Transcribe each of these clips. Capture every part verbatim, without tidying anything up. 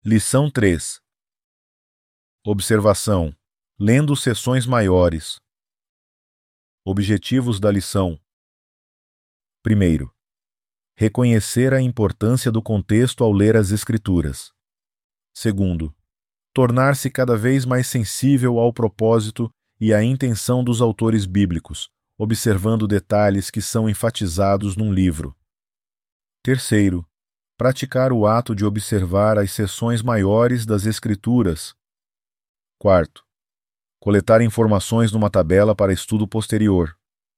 Lição três. Observação. Lendo seções maiores. Objetivos da lição. Primeiro, reconhecer a importância do contexto ao ler as Escrituras. Segundo, tornar-se cada vez mais sensível ao propósito e à intenção dos autores bíblicos, observando detalhes que são enfatizados num livro. Terceiro, praticar o ato de observar as seções maiores das Escrituras. Quarto, coletar informações numa tabela para estudo posterior.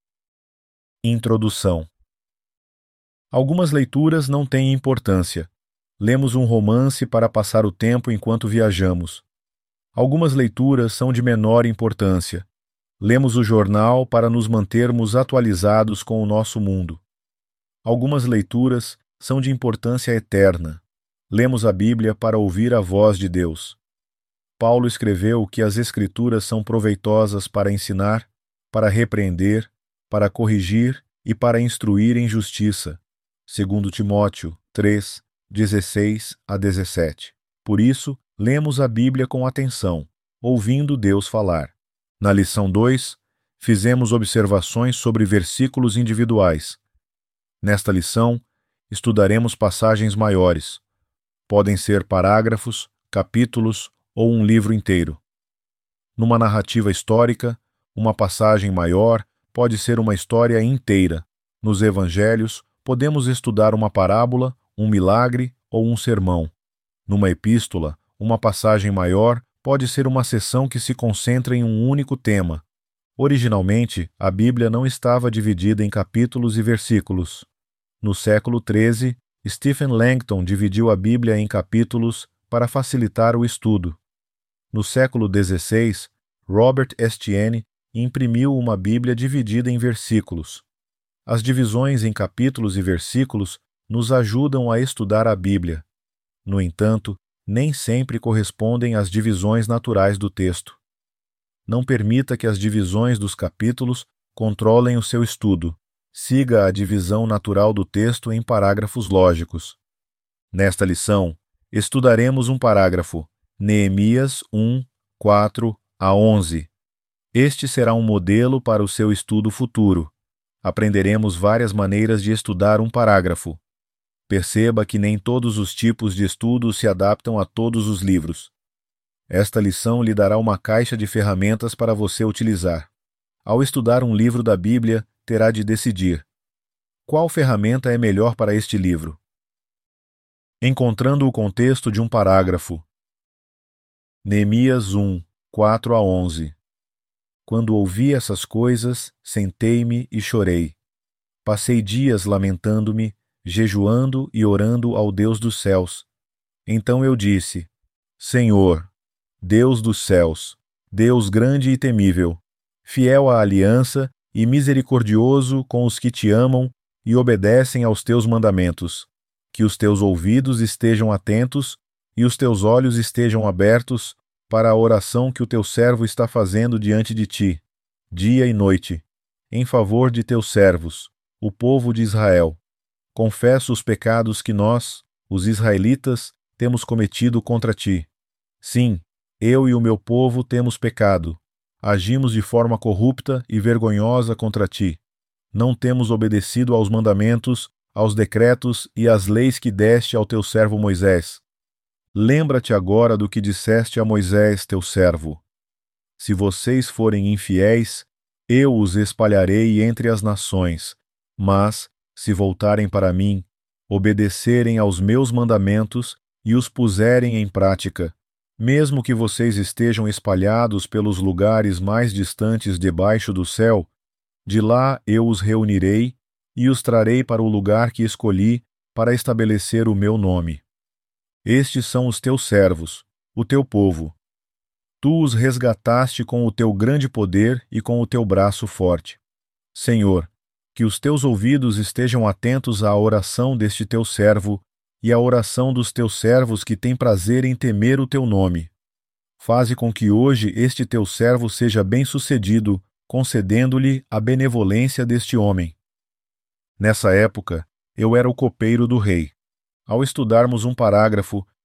Introdução. Algumas leituras não têm importância. Lemos um romance para passar o tempo enquanto viajamos. Algumas leituras são de menor importância. Lemos o jornal para nos mantermos atualizados com o nosso mundo. Algumas leituras são de importância eterna. Lemos a Bíblia para ouvir a voz de Deus. Paulo escreveu que as Escrituras são proveitosas para ensinar, para repreender, para corrigir e para instruir em justiça. Segundo Timóteo três, dezesseis a dezessete. Por isso, lemos a Bíblia com atenção, ouvindo Deus falar. Na lição dois, fizemos observações sobre versículos individuais. Nesta lição, estudaremos passagens maiores. Podem ser parágrafos, capítulos ou um livro inteiro. Numa narrativa histórica, uma passagem maior pode ser uma história inteira. Nos evangelhos, podemos estudar uma parábola, um milagre ou um sermão. Numa epístola, uma passagem maior pode ser uma seção que se concentra em um único tema. Originalmente, a Bíblia não estava dividida em capítulos e versículos. No século treze, Stephen Langton dividiu a Bíblia em capítulos para facilitar o estudo. No século dezesseis, Robert Estienne imprimiu uma Bíblia dividida em versículos. As divisões em capítulos e versículos nos ajudam a estudar a Bíblia. No entanto, nem sempre correspondem às divisões naturais do texto. Não permita que as divisões dos capítulos controlem o seu estudo. Siga a divisão natural do texto em parágrafos lógicos. Nesta lição, estudaremos um parágrafo, Neemias um, quatro a onze. Este será um modelo para o seu estudo futuro. Aprenderemos várias maneiras de estudar um parágrafo. Perceba que nem todos os tipos de estudo se adaptam a todos os livros. Esta lição lhe dará uma caixa de ferramentas para você utilizar. Ao estudar um livro da Bíblia, terá de decidir: qual ferramenta é melhor para este livro? Encontrando o contexto de um parágrafo. Neemias um, quatro a onze. Quando ouvi essas coisas, sentei-me e chorei. Passei dias lamentando-me, jejuando e orando ao Deus dos céus. Então eu disse: Senhor, Deus dos céus, Deus grande e temível, fiel à aliança e misericordioso com os que te amam e obedecem aos teus mandamentos, que os teus ouvidos estejam atentos e os teus olhos estejam abertos para a oração que o teu servo está fazendo diante de ti, dia e noite, em favor de teus servos, o povo de Israel. Confesso os pecados que nós, os israelitas, temos cometido contra ti. Sim, eu e o meu povo temos pecado. Agimos de forma corrupta e vergonhosa contra ti. Não temos obedecido aos mandamentos, aos decretos e às leis que deste ao teu servo Moisés. Lembra-te agora do que disseste a Moisés, teu servo. Se vocês forem infiéis, eu os espalharei entre as nações, mas, se voltarem para mim, obedecerem aos meus mandamentos e os puserem em prática, mesmo que vocês estejam espalhados pelos lugares mais distantes debaixo do céu, de lá eu os reunirei e os trarei para o lugar que escolhi para estabelecer o meu nome. Estes são os teus servos, o teu povo. Tu os resgataste com o teu grande poder e com o teu braço forte. Senhor, que os teus ouvidos estejam atentos à oração deste teu servo e à oração dos teus servos que têm prazer em temer o teu nome. Faze com que hoje este teu servo seja bem-sucedido, concedendo-lhe a benevolência deste homem. Nessa época, eu era o copeiro do rei. Ao estudarmos um parágrafo,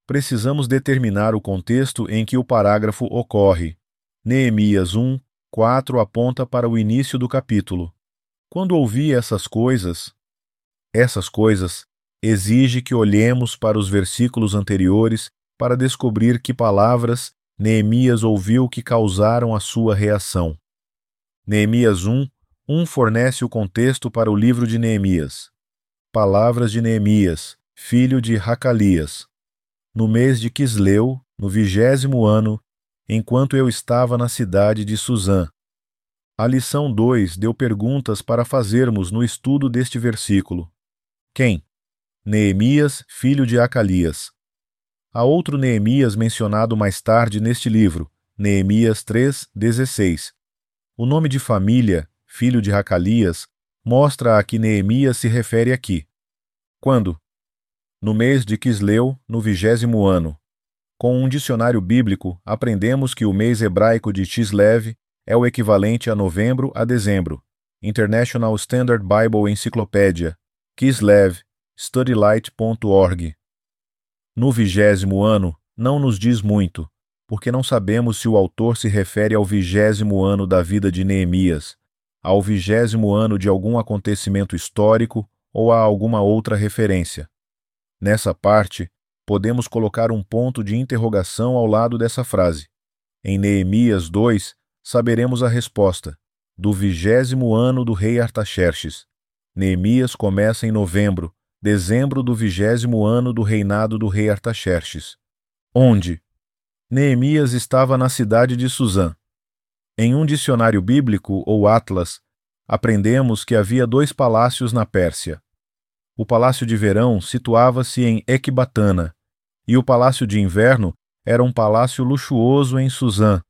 precisamos determinar o contexto em que o parágrafo ocorre. Neemias um, quatro aponta para o início do capítulo. Quando ouvi essas coisas, essas coisas exige que olhemos para os versículos anteriores para descobrir que palavras Neemias ouviu que causaram a sua reação. Neemias um, um fornece o contexto para o livro de Neemias. Palavras de Neemias, filho de Hacalias. No mês de Quisleu, no vigésimo ano, enquanto eu estava na cidade de Suzã. A lição dois deu perguntas para fazermos no estudo deste versículo. Quem? Neemias, filho de Hacalias. Há outro Neemias mencionado mais tarde neste livro, Neemias três, dezesseis. O nome de família, filho de Hacalias, mostra a que Neemias se refere aqui. Quando? No mês de Quisleu, no vigésimo ano. Com um dicionário bíblico, aprendemos que o mês hebraico de Kislev é o equivalente a novembro a dezembro. International Standard Bible Encyclopedia, Kislev, studylight ponto org. No vigésimo ano, não nos diz muito, porque não sabemos se o autor se refere ao vigésimo ano da vida de Neemias, ao vigésimo ano de algum acontecimento histórico ou a alguma outra referência. Nessa parte, podemos colocar um ponto de interrogação ao lado dessa frase. Em Neemias dois, saberemos a resposta, do vigésimo ano do rei Artaxerxes. Neemias começa em novembro, dezembro do vigésimo ano do reinado do rei Artaxerxes. Onde? Neemias estava na cidade de Suzã. Em um dicionário bíblico ou atlas, aprendemos que havia dois palácios na Pérsia. O palácio de verão situava-se em Ecbatana, e o palácio de inverno era um palácio luxuoso em Suzã.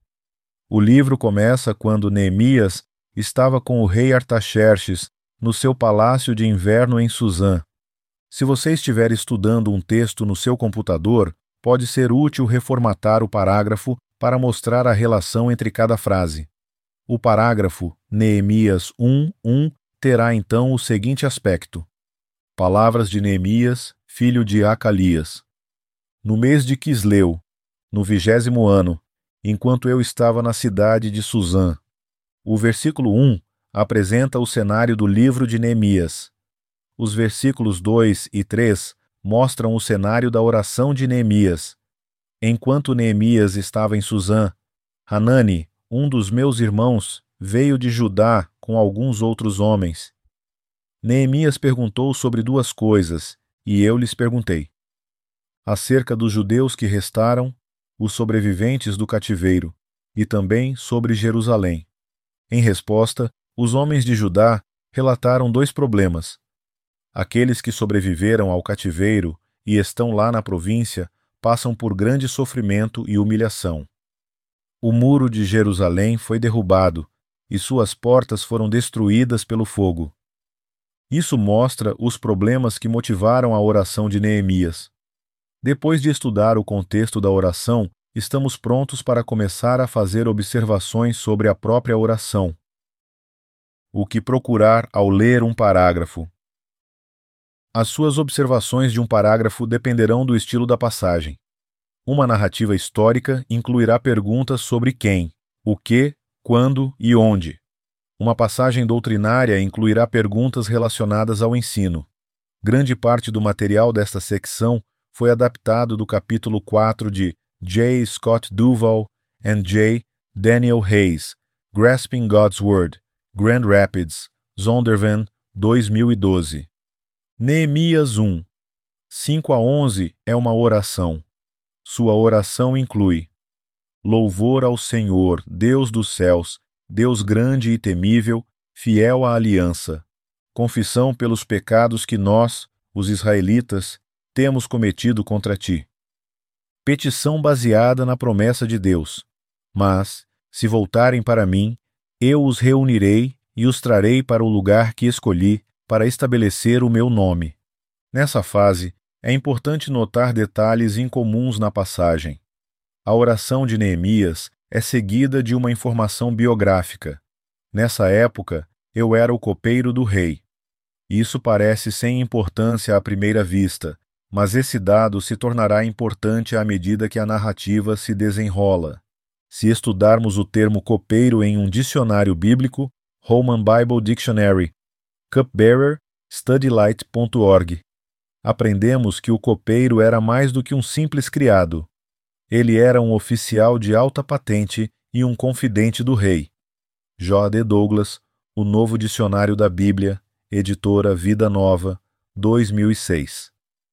O livro começa quando Neemias estava com o rei Artaxerxes no seu palácio de inverno em Suzã. Se você estiver estudando um texto no seu computador, pode ser útil reformatar o parágrafo para mostrar a relação entre cada frase. O parágrafo Neemias um, um terá então o seguinte aspecto. Palavras de Neemias, filho de Hacalias. No mês de Quisleu, no vigésimo ano, enquanto eu estava na cidade de Suzã. O versículo um apresenta o cenário do livro de Neemias. Os versículos dois e três mostram o cenário da oração de Neemias. Enquanto Neemias estava em Suzã, Hanani, um dos meus irmãos, veio de Judá com alguns outros homens. Neemias perguntou sobre duas coisas, e eu lhes perguntei. Acerca dos judeus que restaram, os sobreviventes do cativeiro, e também sobre Jerusalém. Em resposta, os homens de Judá relataram dois problemas. Aqueles que sobreviveram ao cativeiro e estão lá na província passam por grande sofrimento e humilhação. O muro de Jerusalém foi derrubado, e suas portas foram destruídas pelo fogo. Isso mostra os problemas que motivaram a oração de Neemias. Depois de estudar o contexto da oração, estamos prontos para começar a fazer observações sobre a própria oração. O que procurar ao ler um parágrafo? As suas observações de um parágrafo dependerão do estilo da passagem. Uma narrativa histórica incluirá perguntas sobre quem, o que, quando e onde. Uma passagem doutrinária incluirá perguntas relacionadas ao ensino. Grande parte do material desta secção foi adaptado do capítulo quatro de J. Scott Duvall and J. Daniel Hayes, Grasping God's Word, Grand Rapids, Zondervan, dois mil e doze. Neemias um, cinco a onze é uma oração. Sua oração inclui louvor ao Senhor, Deus dos céus, Deus grande e temível, fiel à aliança. Confissão pelos pecados que nós, os israelitas, temos cometido contra ti. Petição baseada na promessa de Deus. Mas, se voltarem para mim, eu os reunirei e os trarei para o lugar que escolhi para estabelecer o meu nome. Nessa fase, é importante notar detalhes incomuns na passagem. A oração de Neemias é seguida de uma informação biográfica. Nessa época, eu era o copeiro do rei. Isso parece sem importância à primeira vista, mas esse dado se tornará importante à medida que a narrativa se desenrola. Se estudarmos o termo copeiro em um dicionário bíblico, Holman Bible Dictionary, Cupbearer, studylight ponto org, aprendemos que o copeiro era mais do que um simples criado. Ele era um oficial de alta patente e um confidente do rei. J D Douglas, O Novo Dicionário da Bíblia, editora Vida Nova, dois mil e seis.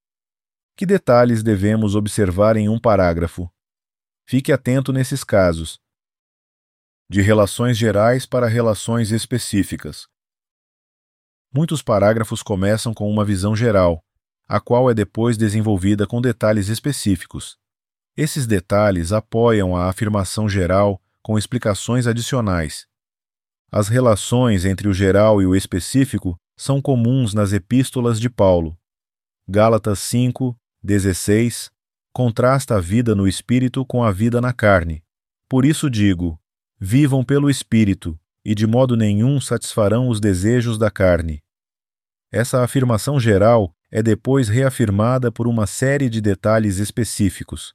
Que detalhes devemos observar em um parágrafo? Fique atento nesses casos. De relações gerais para relações específicas. Muitos parágrafos começam com uma visão geral, a qual é depois desenvolvida com detalhes específicos. Esses detalhes apoiam a afirmação geral com explicações adicionais. As relações entre o geral e o específico são comuns nas epístolas de Paulo. Gálatas cinco, dezesseis, contrasta a vida no espírito com a vida na carne. Por isso digo, vivam pelo espírito, e de modo nenhum satisfarão os desejos da carne. Essa afirmação geral é depois reafirmada por uma série de detalhes específicos.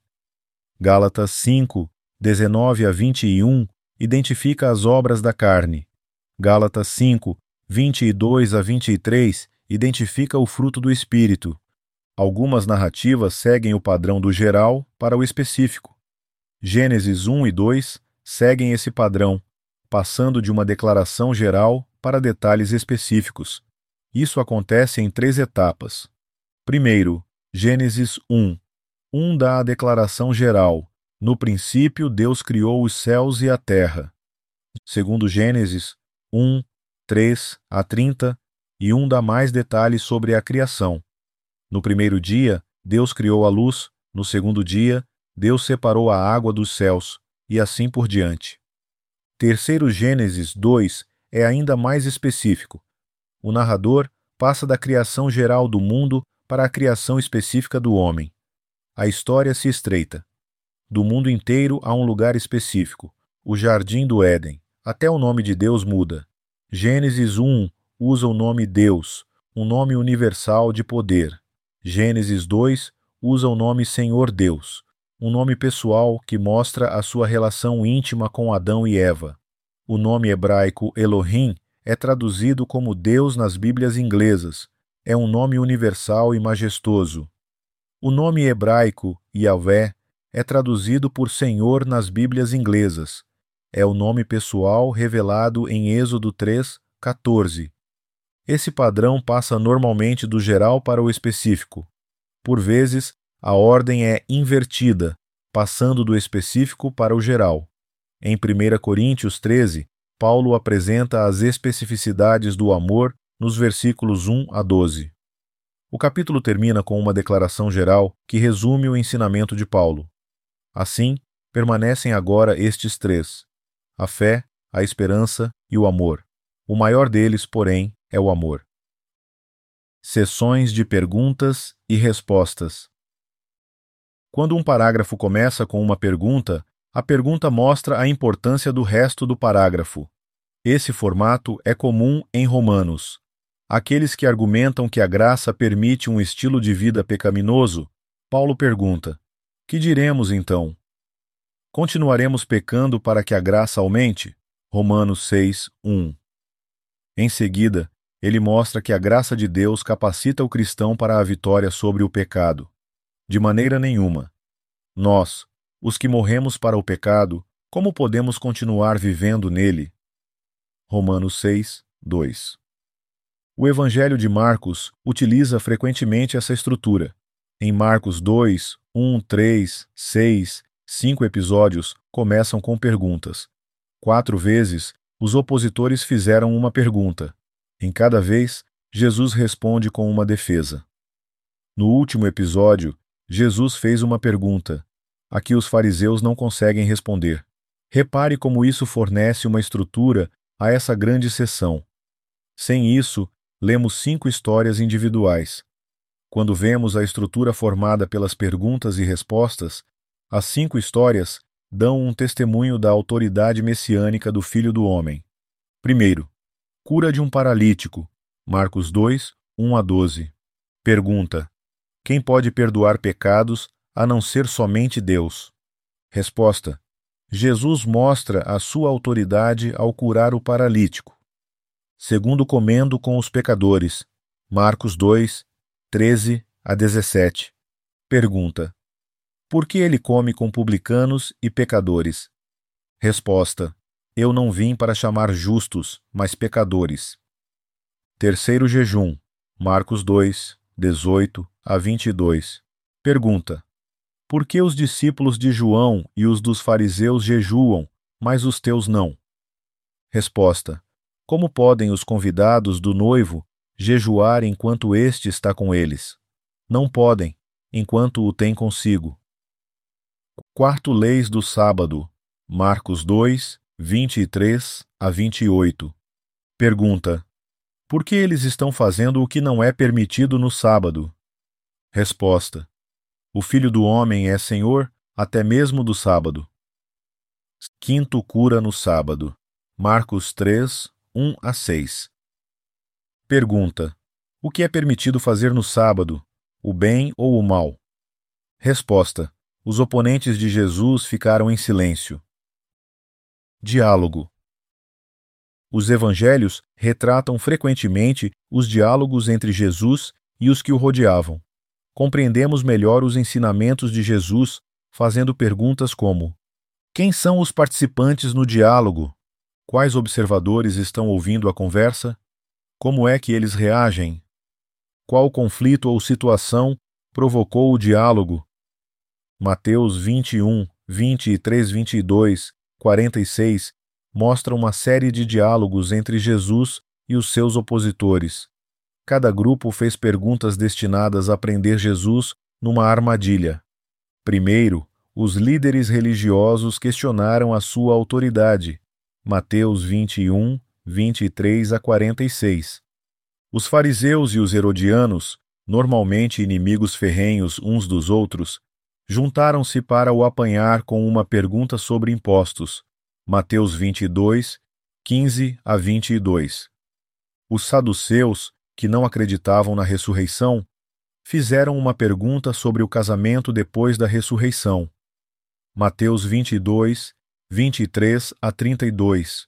Gálatas cinco, dezenove a vinte e um identifica as obras da carne. Gálatas cinco, vinte e dois a vinte e três identifica o fruto do espírito. Algumas narrativas seguem o padrão do geral para o específico. Gênesis um e dois seguem esse padrão, passando de uma declaração geral para detalhes específicos. Isso acontece em três etapas. Primeiro, Gênesis um. um dá a declaração geral. No princípio, Deus criou os céus e a terra. Segundo Gênesis um, três a trinta, e um dá mais detalhes sobre a criação. No primeiro dia, Deus criou a luz. No segundo dia, Deus separou a água dos céus, e assim por diante. Terceiro Gênesis dois é ainda mais específico. O narrador passa da criação geral do mundo para a criação específica do homem. A história se estreita. Do mundo inteiro a um lugar específico, o Jardim do Éden. Até o nome de Deus muda. Gênesis um usa o nome Deus, um nome universal de poder. Gênesis dois usa o nome Senhor Deus, um nome pessoal que mostra a sua relação íntima com Adão e Eva. O nome hebraico Elohim é traduzido como Deus nas Bíblias inglesas. É um nome universal e majestoso. O nome hebraico Yahvé é traduzido por Senhor nas Bíblias inglesas. É o nome pessoal revelado em Êxodo três, quatorze. Esse padrão passa normalmente do geral para o específico. Por vezes, a ordem é invertida, passando do específico para o geral. Em primeira Coríntios treze, Paulo apresenta as especificidades do amor nos versículos um a doze. O capítulo termina com uma declaração geral que resume o ensinamento de Paulo. Assim, permanecem agora estes três: a fé, a esperança e o amor. O maior deles, porém, é o amor. Sessões de perguntas e respostas. Quando um parágrafo começa com uma pergunta, a pergunta mostra a importância do resto do parágrafo. Esse formato é comum em Romanos. Aqueles que argumentam que a graça permite um estilo de vida pecaminoso, Paulo pergunta: que diremos então? Continuaremos pecando para que a graça aumente? Romanos seis, um. Em seguida, ele mostra que a graça de Deus capacita o cristão para a vitória sobre o pecado. De maneira nenhuma. Nós, os que morremos para o pecado, como podemos continuar vivendo nele? Romanos seis, dois. O Evangelho de Marcos utiliza frequentemente essa estrutura. Em Marcos dois, um, três, seis, cinco episódios começam com perguntas. Quatro vezes, os opositores fizeram uma pergunta. Em cada vez, Jesus responde com uma defesa. No último episódio, Jesus fez uma pergunta, a que os fariseus não conseguem responder. Repare como isso fornece uma estrutura a essa grande sessão. Sem isso, lemos cinco histórias individuais. Quando vemos a estrutura formada pelas perguntas e respostas, as cinco histórias dão um testemunho da autoridade messiânica do Filho do Homem. Primeiro, cura de um paralítico, Marcos dois, um a doze. Pergunta: Quem pode perdoar pecados a não ser somente Deus? Resposta: Jesus mostra a sua autoridade ao curar o paralítico. Segundo comendo com os pecadores. Marcos dois, treze a dezessete. Pergunta: por que ele come com publicanos e pecadores? Resposta: eu não vim para chamar justos, mas pecadores. Terceiro jejum. Marcos dois, dezoito a vinte e dois. Pergunta: por que os discípulos de João e os dos fariseus jejuam, mas os teus não? Resposta: como podem os convidados do noivo jejuar enquanto este está com eles? Não podem, enquanto o tem consigo. Quarto leis do sábado. Marcos dois, vinte e três a vinte e oito. Pergunta: por que eles estão fazendo o que não é permitido no sábado? Resposta: o Filho do Homem é Senhor até mesmo do sábado. Quinto cura no sábado. Marcos três, um a seis. Pergunta: o que é permitido fazer no sábado, o bem ou o mal? Resposta: os oponentes de Jesus ficaram em silêncio. Diálogo. Os evangelhos retratam frequentemente os diálogos entre Jesus e os que o rodeavam. Compreendemos melhor os ensinamentos de Jesus fazendo perguntas como: quem são os participantes no diálogo? Quais observadores estão ouvindo a conversa? Como é que eles reagem? Qual conflito ou situação provocou o diálogo? Mateus vinte e um, vinte e três, vinte e dois, quarenta e seis mostra uma série de diálogos entre Jesus e os seus opositores. Cada grupo fez perguntas destinadas a prender Jesus numa armadilha. Primeiro, os líderes religiosos questionaram a sua autoridade. Mateus vinte e um, vinte e três a quarenta e seis. Os fariseus e os herodianos, normalmente inimigos ferrenhos uns dos outros, juntaram-se para o apanhar com uma pergunta sobre impostos. Mateus vinte e dois, quinze a vinte e dois. Os saduceus, que não acreditavam na ressurreição, fizeram uma pergunta sobre o casamento depois da ressurreição. Mateus vinte e dois, vinte e três a trinta e dois.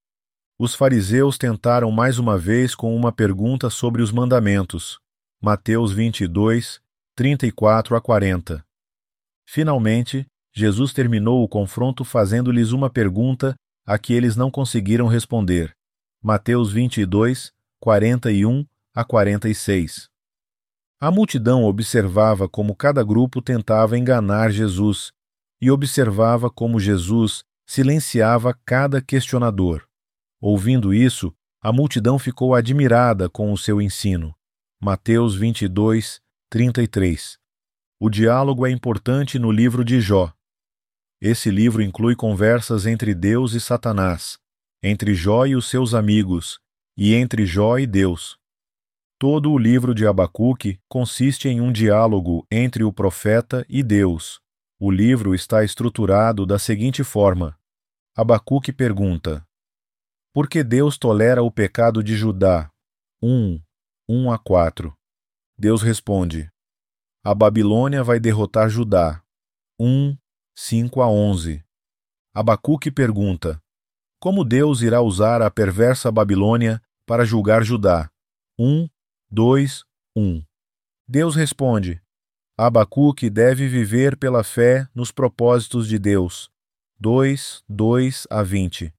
Os fariseus tentaram mais uma vez com uma pergunta sobre os mandamentos. Mateus vinte e dois, trinta e quatro a quarenta. Finalmente, Jesus terminou o confronto fazendo-lhes uma pergunta a que eles não conseguiram responder. Mateus vinte e dois, quarenta e um a quarenta e seis. A multidão observava como cada grupo tentava enganar Jesus e observava como Jesus silenciava cada questionador. Ouvindo isso, a multidão ficou admirada com o seu ensino. Mateus vinte e dois, trinta e três. O diálogo é importante no livro de Jó. Esse livro inclui conversas entre Deus e Satanás, entre Jó e os seus amigos, e entre Jó e Deus. Todo o livro de Abacuque consiste em um diálogo entre o profeta e Deus. O livro está estruturado da seguinte forma: Abacuque pergunta: por que Deus tolera o pecado de Judá? um, um a quatro. Deus responde: a Babilônia vai derrotar Judá. um, cinco a onze. Abacuque pergunta: como Deus irá usar a perversa Babilônia para julgar Judá? um, dois, um. Deus responde: Abacuque deve viver pela fé nos propósitos de Deus. dois, dois a vinte.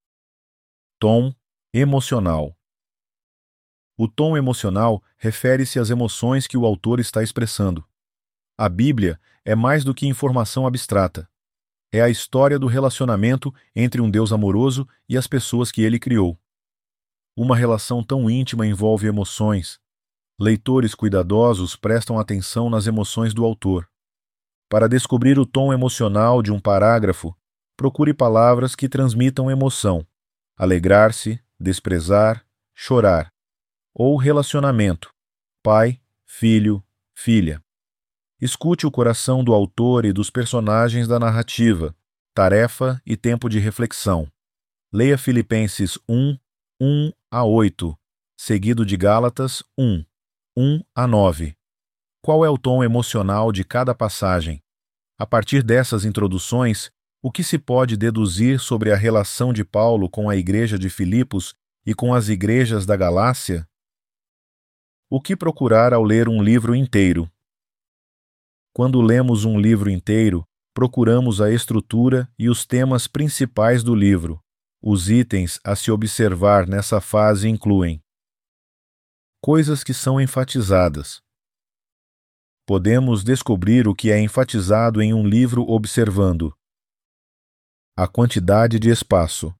Tom emocional. O tom emocional refere-se às emoções que o autor está expressando. A Bíblia é mais do que informação abstrata. É a história do relacionamento entre um Deus amoroso e as pessoas que ele criou. Uma relação tão íntima envolve emoções. Leitores cuidadosos prestam atenção nas emoções do autor. Para descobrir o tom emocional de um parágrafo, procure palavras que transmitam emoção: alegrar-se, desprezar, chorar. Ou relacionamento: pai, filho, filha. Escute o coração do autor e dos personagens da narrativa, tarefa e tempo de reflexão. Leia Filipenses um, um a oito, seguido de Gálatas um, um a nove. Qual é o tom emocional de cada passagem? A partir dessas introduções, o que se pode deduzir sobre a relação de Paulo com a igreja de Filipos e com as igrejas da Galácia? O que procurar ao ler um livro inteiro? Quando lemos um livro inteiro, procuramos a estrutura e os temas principais do livro. Os itens a se observar nessa fase incluem: coisas que são enfatizadas. Podemos descobrir o que é enfatizado em um livro observando a quantidade de espaço.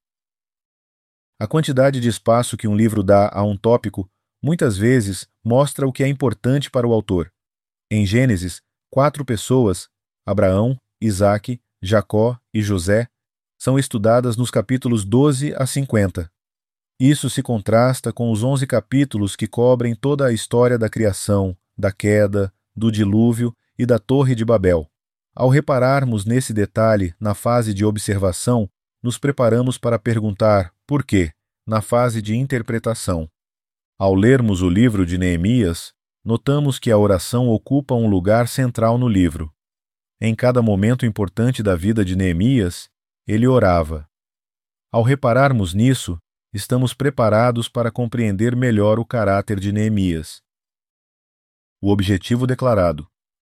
A quantidade de espaço que um livro dá a um tópico muitas vezes mostra o que é importante para o autor. Em Gênesis, quatro pessoas, Abraão, Isaque, Jacó e José, são estudadas nos capítulos doze a cinquenta. Isso se contrasta com os onze capítulos que cobrem toda a história da criação, da queda, do dilúvio e da Torre de Babel. Ao repararmos nesse detalhe na fase de observação, nos preparamos para perguntar por quê, na fase de interpretação. Ao lermos o livro de Neemias, notamos que a oração ocupa um lugar central no livro. Em cada momento importante da vida de Neemias, ele orava. Ao repararmos nisso, estamos preparados para compreender melhor o caráter de Neemias. O objetivo declarado.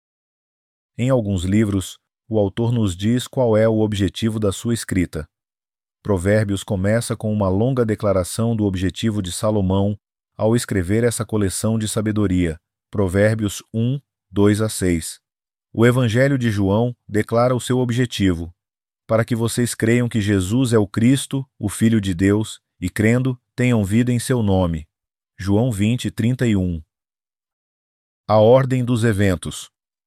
Em alguns livros, o autor nos diz qual é o objetivo da sua escrita. Provérbios começa com uma longa declaração do objetivo de Salomão ao escrever essa coleção de sabedoria, Provérbios um, dois a seis. O Evangelho de João declara o seu objetivo, para que vocês creiam que Jesus é o Cristo, o Filho de Deus, e crendo, tenham vida em seu nome. João vinte, trinta e um. A ordem dos eventos.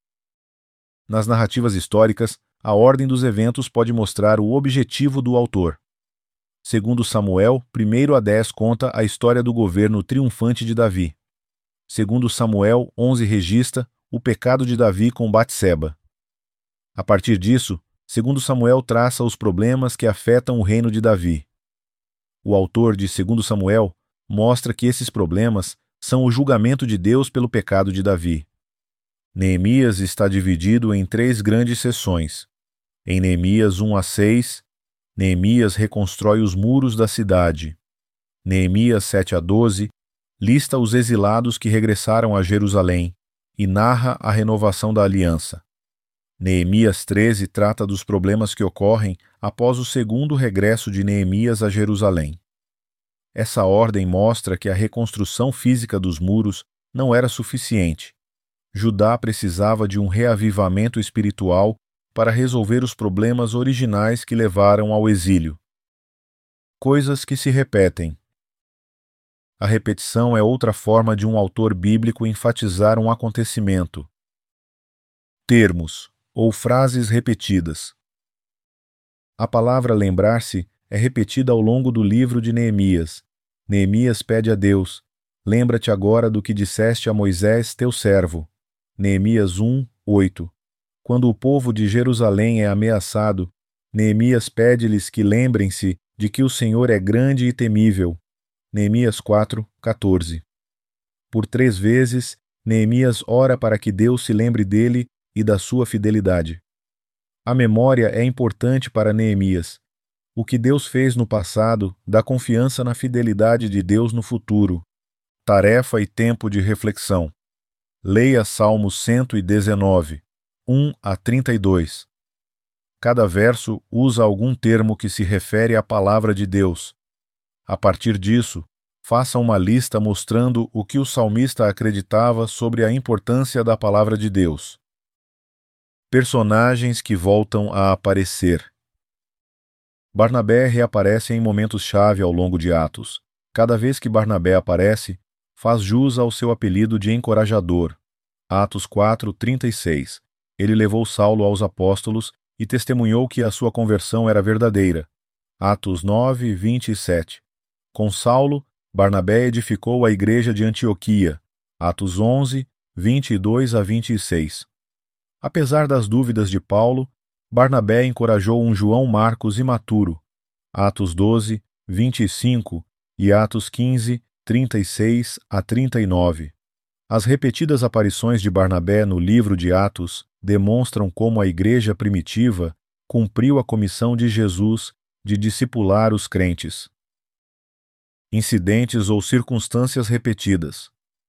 Nas narrativas históricas, a ordem dos eventos pode mostrar o objetivo do autor. Segundo Samuel, primeiro a dez conta a história do governo triunfante de Davi. Segundo Samuel, onze registra o pecado de Davi com Batseba. A partir disso, segundo Samuel traça os problemas que afetam o reino de Davi. O autor de segundo Samuel mostra que esses problemas são o julgamento de Deus pelo pecado de Davi. Neemias está dividido em três grandes seções. Em Neemias um a seis, Neemias reconstrói os muros da cidade. Neemias sete a doze lista os exilados que regressaram a Jerusalém e narra a renovação da aliança. Neemias treze trata dos problemas que ocorrem após o segundo regresso de Neemias a Jerusalém. Essa ordem mostra que a reconstrução física dos muros não era suficiente. Judá precisava de um reavivamento espiritual para resolver os problemas originais que levaram ao exílio. Coisas que se repetem. A repetição é outra forma de um autor bíblico enfatizar um acontecimento. Termos, ou frases repetidas. A palavra lembrar-se é repetida ao longo do livro de Neemias. Neemias pede a Deus: lembra-te agora do que disseste a Moisés, teu servo. Neemias um, oito. Quando o povo de Jerusalém é ameaçado, Neemias pede-lhes que lembrem-se de que o Senhor é grande e temível. Neemias quatro, quatorze. Por três vezes, Neemias ora para que Deus se lembre dele e da sua fidelidade. A memória é importante para Neemias. O que Deus fez no passado dá confiança na fidelidade de Deus no futuro. Tarefa e tempo de reflexão. Leia Salmo cento e dezenove, um a trinta e dois. Cada verso usa algum termo que se refere à palavra de Deus. A partir disso, faça uma lista mostrando o que o salmista acreditava sobre a importância da palavra de Deus. Personagens que voltam a aparecer. Barnabé reaparece em momentos-chave ao longo de Atos. Cada vez que Barnabé aparece, faz jus ao seu apelido de encorajador. Atos quatro, trinta e seis. Ele levou Saulo aos apóstolos e testemunhou que a sua conversão era verdadeira. Atos nove, vinte e sete. Com Saulo, Barnabé edificou a igreja de Antioquia. Atos onze, vinte e dois a vinte e seis. Apesar das dúvidas de Paulo, Barnabé encorajou um João Marcos imaturo. Atos doze, vinte e cinco e Atos quinze, trinta e seis a trinta e nove. As repetidas aparições de Barnabé no livro de Atos demonstram como a igreja primitiva cumpriu a comissão de Jesus de discipular os crentes. Incidentes ou circunstâncias repetidas.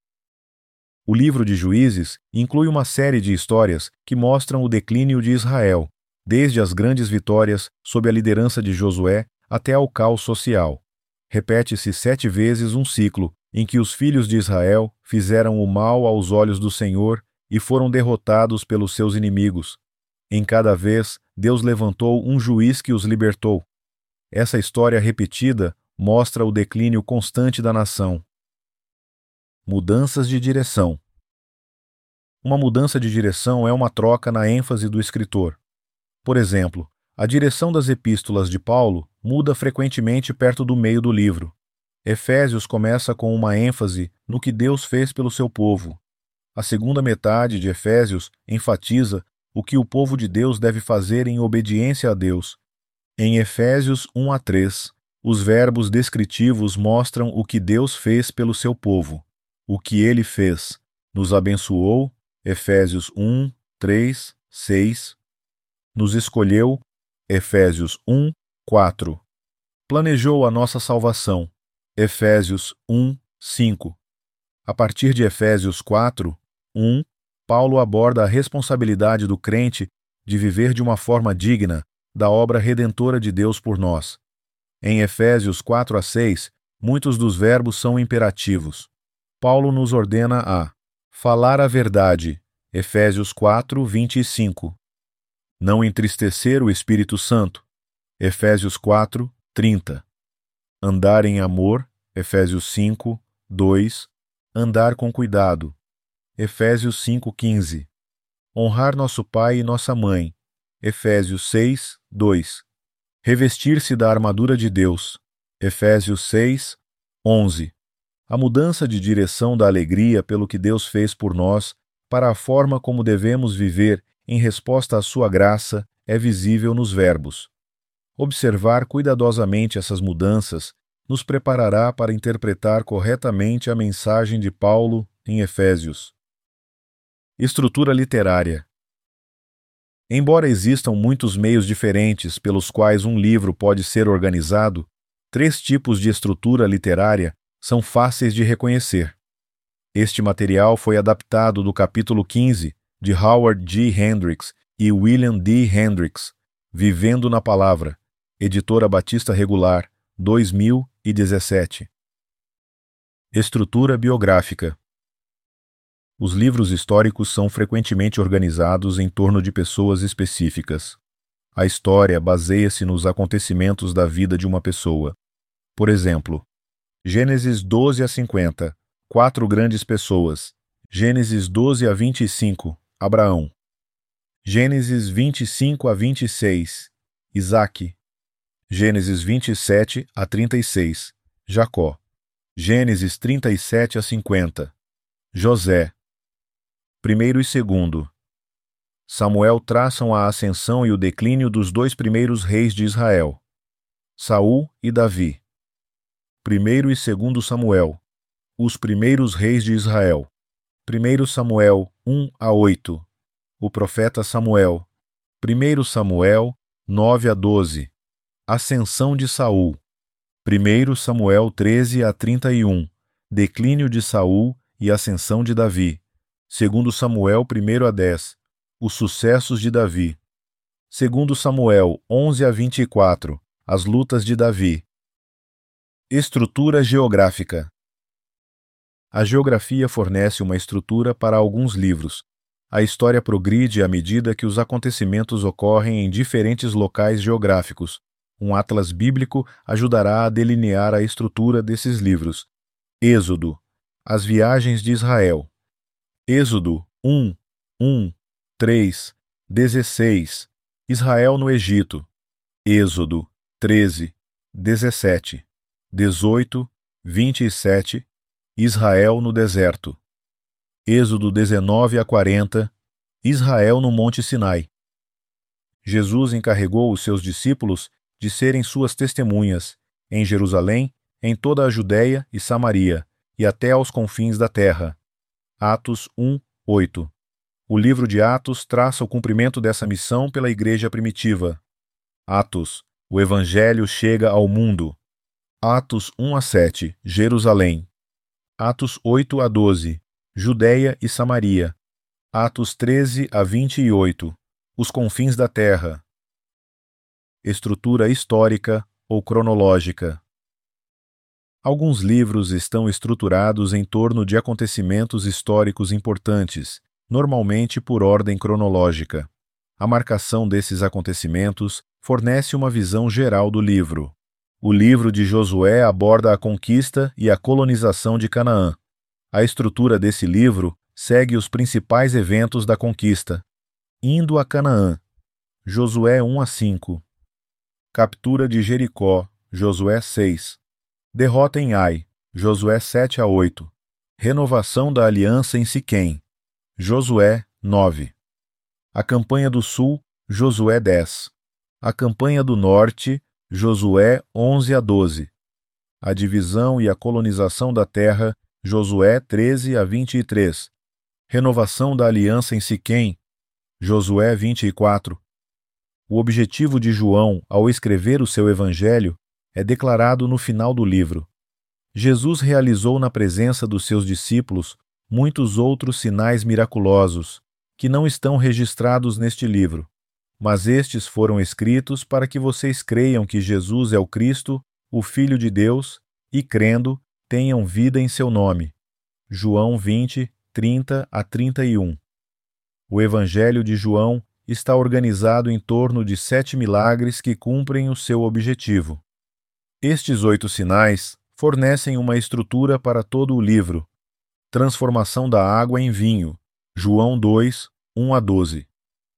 O livro de Juízes inclui uma série de histórias que mostram o declínio de Israel, desde as grandes vitórias sob a liderança de Josué até ao caos social. Repete-se sete vezes um ciclo em que os filhos de Israel fizeram o mal aos olhos do Senhor e foram derrotados pelos seus inimigos. Em cada vez, Deus levantou um juiz que os libertou. Essa história repetida mostra o declínio constante da nação. Mudanças de direção. Uma mudança de direção é uma troca na ênfase do escritor. Por exemplo, a direção das epístolas de Paulo muda frequentemente perto do meio do livro. Efésios começa com uma ênfase no que Deus fez pelo seu povo. A segunda metade de Efésios enfatiza o que o povo de Deus deve fazer em obediência a Deus. Em Efésios um a três, os verbos descritivos mostram o que Deus fez pelo seu povo. O que ele fez: nos abençoou, Efésios um, três, seis. Nos escolheu, Efésios um, quatro. Planejou a nossa salvação, Efésios um, cinco. A partir de Efésios quatro, um, Paulo aborda a responsabilidade do crente de viver de uma forma digna da obra redentora de Deus por nós. Em Efésios quatro a seis, muitos dos verbos são imperativos. Paulo nos ordena a falar a verdade, Efésios quatro, vinte e cinco. Não entristecer o Espírito Santo, Efésios quatro, trinta. Andar em amor, Efésios cinco, dois. Andar com cuidado, Efésios cinco, quinze. Honrar nosso pai e nossa mãe, Efésios seis, dois. Revestir-se da armadura de Deus, Efésios seis, onze. A mudança de direção da alegria pelo que Deus fez por nós para a forma como devemos viver em resposta à sua graça é visível nos verbos. Observar cuidadosamente essas mudanças nos preparará para interpretar corretamente a mensagem de Paulo em Efésios. Estrutura literária. Embora existam muitos meios diferentes pelos quais um livro pode ser organizado, três tipos de estrutura literária são fáceis de reconhecer. Este material foi adaptado do capítulo quinze de Howard G. Hendricks e William D. Hendricks, Vivendo na Palavra, Editora Batista Regular, dois mil e dezessete. Estrutura biográfica. Os livros históricos são frequentemente organizados em torno de pessoas específicas. A história baseia-se nos acontecimentos da vida de uma pessoa. Por exemplo, Gênesis doze a cinquenta, quatro grandes pessoas. Gênesis doze a vinte e cinco, Abraão. Gênesis vinte e cinco a vinte e seis, Isaque. Gênesis vinte e sete a trinta e seis, Jacó. Gênesis trinta e sete a cinquenta, José. Primeiro e segundo. Samuel traçam a ascensão e o declínio dos dois primeiros reis de Israel, Saul e Davi. Primeiro e segundo Samuel, os primeiros reis de Israel. Primeiro Samuel um a oito, o profeta Samuel. Primeiro Samuel nove a doze, ascensão de Saul. Primeiro Samuel treze a trinta e um, declínio de Saul e ascensão de Davi. Segundo Samuel um a dez, os sucessos de Davi. Segundo Samuel onze a vinte e quatro, as lutas de Davi. Estrutura geográfica. A geografia fornece uma estrutura para alguns livros. A história progride à medida que os acontecimentos ocorrem em diferentes locais geográficos. Um atlas bíblico ajudará a delinear a estrutura desses livros. Êxodo, as viagens de Israel. Êxodo um, um, três, dezesseis, Israel no Egito. Êxodo treze, dezessete, dezoito, vinte e sete, Israel no deserto. Êxodo dezenove a quarenta, Israel no Monte Sinai. Jesus encarregou os seus discípulos de serem suas testemunhas, em Jerusalém, em toda a Judéia e Samaria, e até aos confins da terra. Atos um, oito. O livro de Atos traça o cumprimento dessa missão pela igreja primitiva. Atos. O Evangelho chega ao mundo. Atos um a sete. Jerusalém. Atos oito a doze. Judeia e Samaria. Atos treze a vinte e oito. Os confins da terra. Estrutura histórica ou cronológica. Alguns livros estão estruturados em torno de acontecimentos históricos importantes, normalmente por ordem cronológica. A marcação desses acontecimentos fornece uma visão geral do livro. O livro de Josué aborda a conquista e a colonização de Canaã. A estrutura desse livro segue os principais eventos da conquista. Indo a Canaã. Josué um a cinco. Captura de Jericó. Josué seis. Derrota em Ai. Josué sete a oito. Renovação da aliança em Siquém. Josué nove. A campanha do sul. Josué dez. A campanha do norte. Josué onze a doze. A divisão e a colonização da terra. Josué treze a vinte e três. Renovação da aliança em Siquém. Josué vinte e quatro. O objetivo de João, ao escrever o seu evangelho, é declarado no final do livro. Jesus realizou na presença dos seus discípulos muitos outros sinais miraculosos, que não estão registrados neste livro, mas estes foram escritos para que vocês creiam que Jesus é o Cristo, o Filho de Deus, e crendo, tenham vida em seu nome. João vinte, trinta a trinta e um. O Evangelho de João está organizado em torno de sete milagres que cumprem o seu objetivo. Estes oito sinais fornecem uma estrutura para todo o livro. Transformação da água em vinho. João dois, um a doze.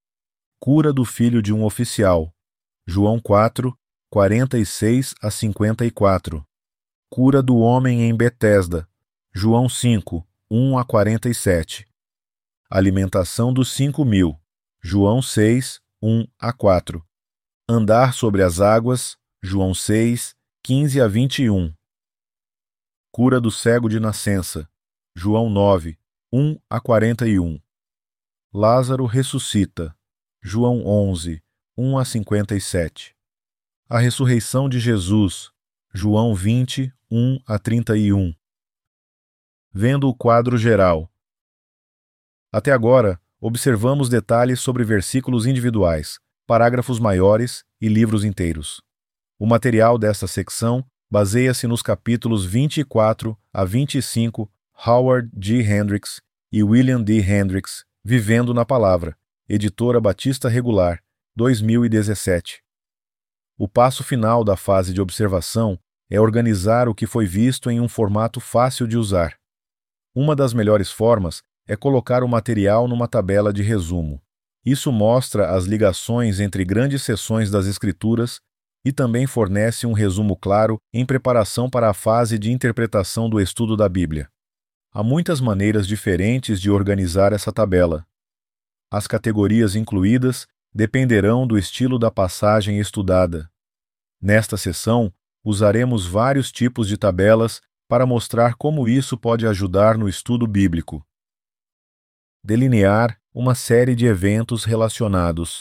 Cura do filho de um oficial. João quatro, quarenta e seis a cinquenta e quatro. Cura do homem em Betesda. João cinco, um a quarenta e sete. Alimentação dos cinco mil. João seis, um a quatro. Andar sobre as águas. João seis, quinze a vinte e um. Cura do cego de nascença. João nove, um a quarenta e um. Lázaro ressuscita. João onze, um a cinquenta e sete. A ressurreição de Jesus. João vinte, um a trinta e um. Vendo o quadro geral. Até agora, observamos detalhes sobre versículos individuais, parágrafos maiores e livros inteiros. O material desta secção baseia-se nos capítulos vinte e quatro a vinte e cinco Howard G. Hendricks e William D. Hendricks, Vivendo na Palavra, Editora Batista Regular, dois mil e dezessete. O passo final da fase de observação é organizar o que foi visto em um formato fácil de usar. Uma das melhores formas é colocar o material numa tabela de resumo. Isso mostra as ligações entre grandes seções das Escrituras e também fornece um resumo claro em preparação para a fase de interpretação do estudo da Bíblia. Há muitas maneiras diferentes de organizar essa tabela. As categorias incluídas dependerão do estilo da passagem estudada. Nesta seção, usaremos vários tipos de tabelas para mostrar como isso pode ajudar no estudo bíblico. Delinear uma série de eventos relacionados.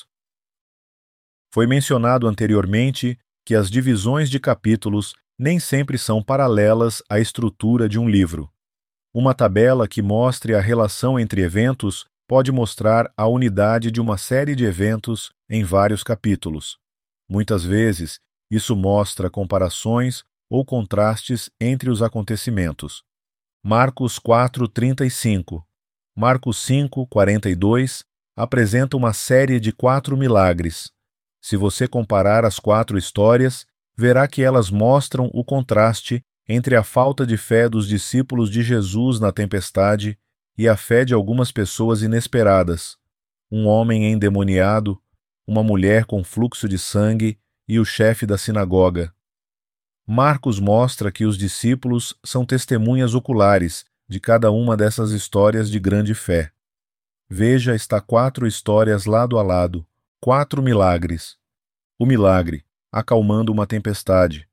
Foi mencionado anteriormente que as divisões de capítulos nem sempre são paralelas à estrutura de um livro. Uma tabela que mostre a relação entre eventos pode mostrar a unidade de uma série de eventos em vários capítulos. Muitas vezes, isso mostra comparações ou contrastes entre os acontecimentos. Marcos quatro, trinta e cinco. Marcos cinco, quarenta e dois apresenta uma série de quatro milagres. Se você comparar as quatro histórias, verá que elas mostram o contraste entre a falta de fé dos discípulos de Jesus na tempestade e a fé de algumas pessoas inesperadas, um homem endemoniado, uma mulher com fluxo de sangue e o chefe da sinagoga. Marcos mostra que os discípulos são testemunhas oculares de cada uma dessas histórias de grande fé. Veja estas quatro histórias lado a lado, quatro milagres. O milagre, acalmando uma tempestade.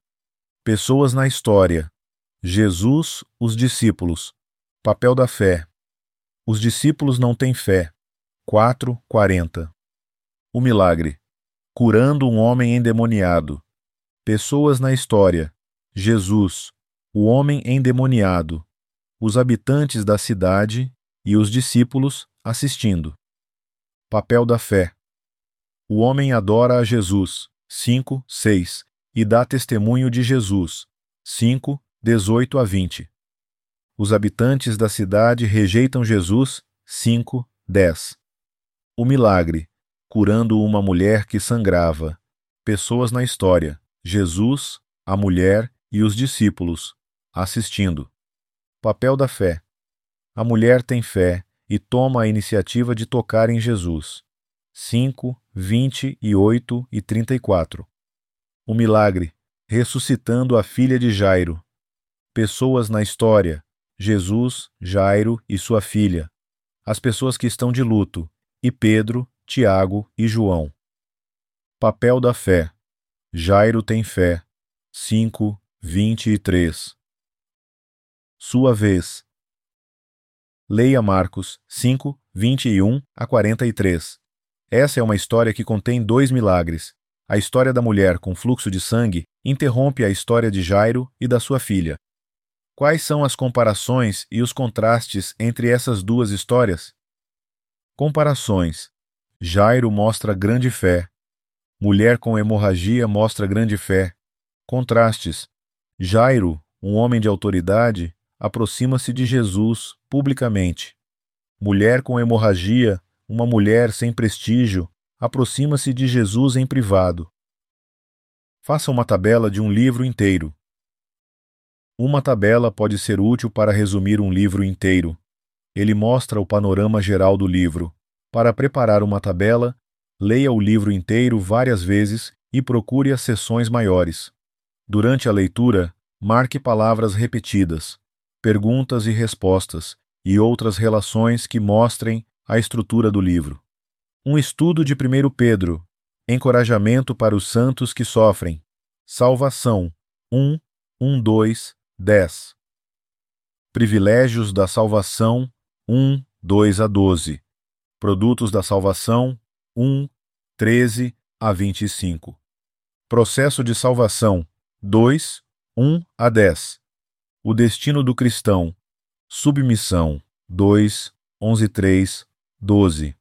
Pessoas na história. Jesus, os discípulos. Papel da fé. Os discípulos não têm fé. quatro, quarenta. O milagre. Curando um homem endemoniado. Pessoas na história. Jesus, o homem endemoniado, os habitantes da cidade e os discípulos assistindo. Papel da fé. O homem adora a Jesus. cinco, seis. E dá testemunho de Jesus. cinco, dezoito a vinte. Os habitantes da cidade rejeitam Jesus. cinco, dez. O milagre. Curando uma mulher que sangrava. Pessoas na história. Jesus, a mulher e os discípulos, assistindo. Papel da fé. A mulher tem fé e toma a iniciativa de tocar em Jesus. cinco, vinte e oito e trinta e quatro. O milagre. Ressuscitando a filha de Jairo. Pessoas na história. Jesus, Jairo e sua filha. As pessoas que estão de luto. E Pedro, Tiago e João. Papel da fé. Jairo tem fé. cinco, vinte e três. Sua vez. Leia Marcos cinco, vinte e um a quarenta e três. Essa é uma história que contém dois milagres. A história da mulher com fluxo de sangue interrompe a história de Jairo e da sua filha. Quais são as comparações e os contrastes entre essas duas histórias? Comparações. Jairo mostra grande fé. Mulher com hemorragia mostra grande fé. Contrastes. Jairo, um homem de autoridade, aproxima-se de Jesus publicamente. Mulher com hemorragia, uma mulher sem prestígio, aproxima-se de Jesus em privado. Faça uma tabela de um livro inteiro. Uma tabela pode ser útil para resumir um livro inteiro. Ele mostra o panorama geral do livro. Para preparar uma tabela, leia o livro inteiro várias vezes e procure as seções maiores. Durante a leitura, marque palavras repetidas, perguntas e respostas e outras relações que mostrem a estrutura do livro. Um estudo de primeiro Pedro. Encorajamento para os santos que sofrem. Salvação. um, um, dois, dez. Privilégios da salvação. um, dois a doze. Produtos da salvação. um, treze a vinte e cinco. Processo de salvação. dois, um a dez. O destino do cristão. Submissão. dois, onze, três, doze.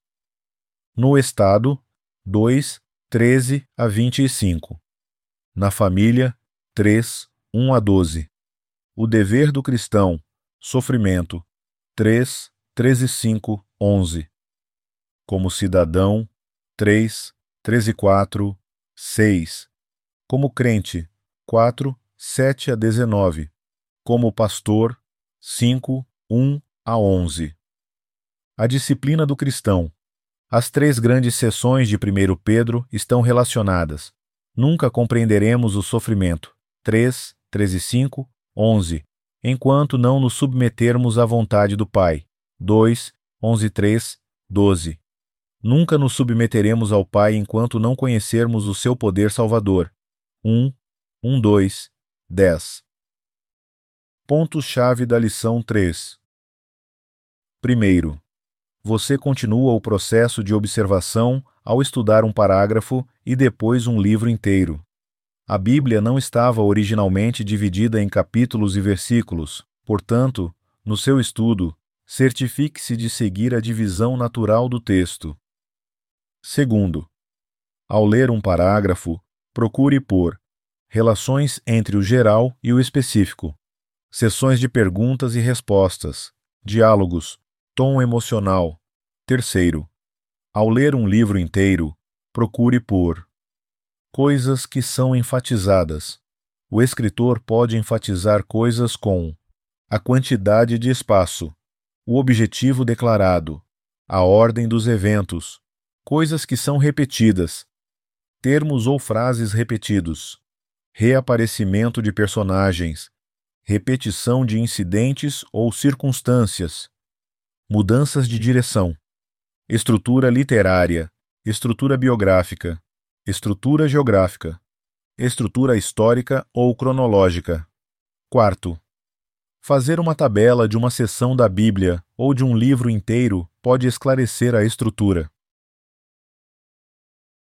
No estado. dois, treze a vinte e cinco. Na família. três, um a doze. O dever do cristão. Sofrimento. três, treze, cinco, onze. Como cidadão. três, treze, quatro, seis. Como crente. quatro, sete a dezenove. Como pastor. cinco, um a onze. A disciplina do cristão. As três grandes seções de primeiro Pedro estão relacionadas. Nunca compreenderemos o sofrimento. três, treze, cinco, onze. Enquanto não nos submetermos à vontade do Pai. dois, onze, três, doze. Nunca nos submeteremos ao Pai enquanto não conhecermos o seu poder salvador. um, um, dois, dez. Pontos-chave da lição três. Primeiro, você continua o processo de observação ao estudar um parágrafo e depois um livro inteiro. A Bíblia não estava originalmente dividida em capítulos e versículos, portanto, no seu estudo, certifique-se de seguir a divisão natural do texto. Segundo, ao ler um parágrafo, procure por relações entre o geral e o específico, sessões de perguntas e respostas, diálogos, tom emocional. Terceiro, ao ler um livro inteiro, procure por coisas que são enfatizadas. O escritor pode enfatizar coisas com a quantidade de espaço, o objetivo declarado, a ordem dos eventos, coisas que são repetidas, termos ou frases repetidos, reaparecimento de personagens, repetição de incidentes ou circunstâncias, mudanças de direção, estrutura literária, estrutura biográfica, estrutura geográfica, estrutura histórica ou cronológica. Quarto, Fazer uma tabela de uma seção da Bíblia ou de um livro inteiro pode esclarecer a estrutura.